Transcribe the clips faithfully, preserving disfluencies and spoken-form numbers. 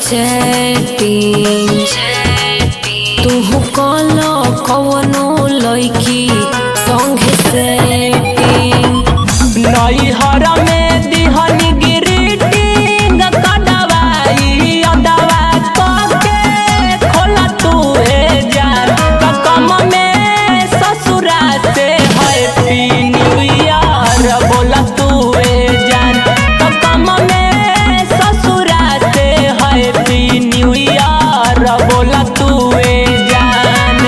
Chatting तू कलो कवनो लड़की संगे सेटिंग नैहर में दिहनी ग्रीटिंग कदवाई अदवा के खोला तू ए जान कम में ससुरा से हैप्पी न्यू ईयर बोला तू ए जान कम में ससुरा से हैप्पी न्यू ईयर बोला तू ए जान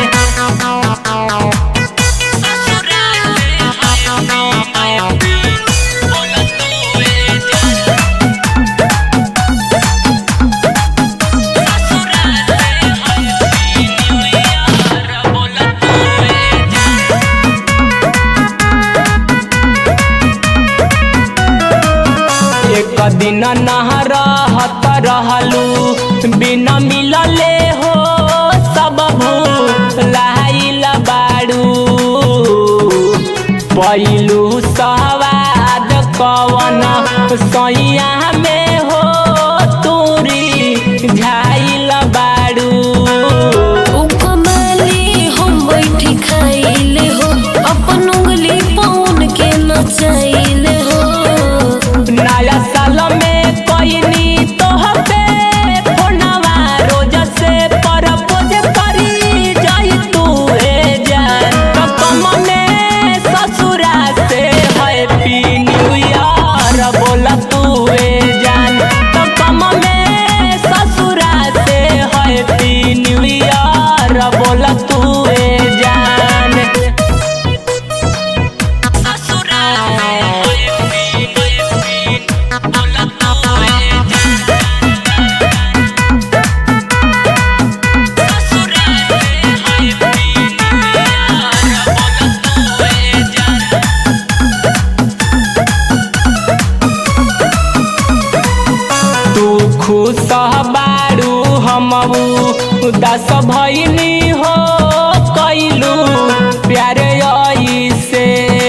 एक दिन नहरत रहलू बिना मिलले हो सब भूलाइल बाड़ू पहिलू सवाद कवन सैया में हो तूरी झाइल बाड़ू हम बैठी खाइले हो अपन उंगली पौन के नचाइले हो नया साल में कोइनी तोहपे फोनवा रोज से परपोज करी जाई तू ए जान कम में ससुरा से हैप्पी न्यू ईयर बोला तू ए जान कम में ससुरा से हैप्पी न्यू ईयर बोला तू ए जान ससुरा खुश बारू हम उदास भइनी हो कैलू प्यारे से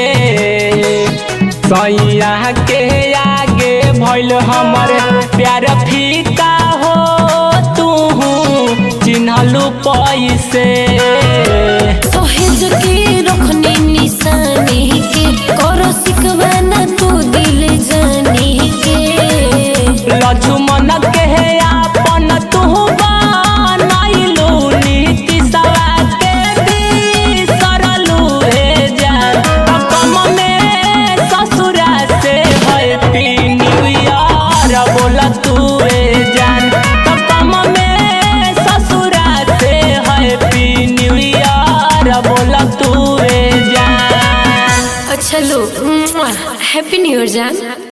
सैया के आगे भइल हमर प्यार फीका हो तू चिन्हलू पैसे सहेज के रखनी निशानी के करो सिकवाना तू दिल जानी के लक्ष्मण के आपन तू बनैलू नीति सवा के बिसरलू हे जान कम में ससुरा से हैप्पी न्यू ईयर बोला तू ए जान कम में ससुरा से हैप्पी न्यू ईयर बोला तू ए जान। अच्छा लो हैप्पी न्यू ईयर जान।